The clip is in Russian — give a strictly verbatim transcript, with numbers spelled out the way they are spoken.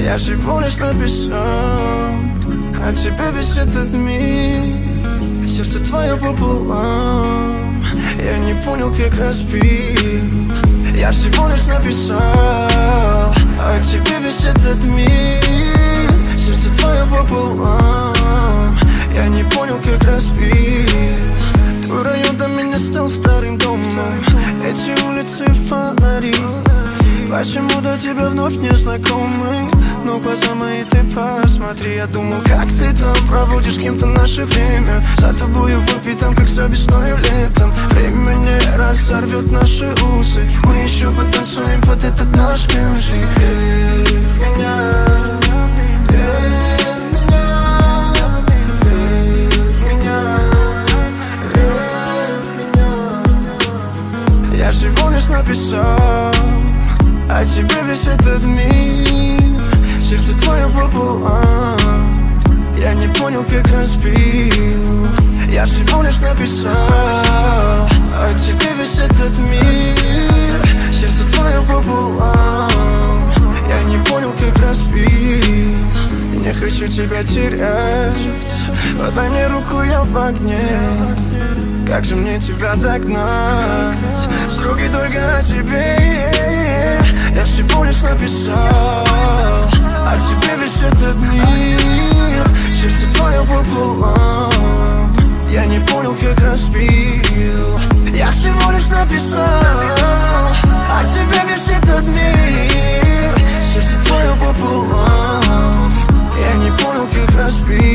Я всего лишь написал, а тебе весь этот мир. Сердце твое пополам, я не понял, как разбил. Я всего лишь написал, а тебе весь этот мир. Сердце твое пополам, я не понял, как разбил. Твой район до меня стал вторым домом. Эти улицы фонари, почему до тебя вновь не знакомы? Но глаза мои ты посмотри. Я думал, как ты там проводишь с кем-то наше время. За тобою по пятам, как за весною летом. Время не разорвет наши усы. Мы еще потанцуем под этот наш мюзик. Меня, я всего лишь написал, а тебе весь этот мир. Сердце твое пополам, я не понял, как разбил. Я всего лишь написал, а тебе весь этот мир. Сердце твое пополам, я не понял, как разбил. Не хочу тебя терять, подай мне руку, я в огне. Как же мне тебя догнать? Строки только о тебе. Я всего лишь написал, а тебе весь этот мир. Сердце твое пополам, я не понял, как разбил. Я всего лишь написал, а тебе весь этот мир. Сердце твое пополам, я не понял, как разбил.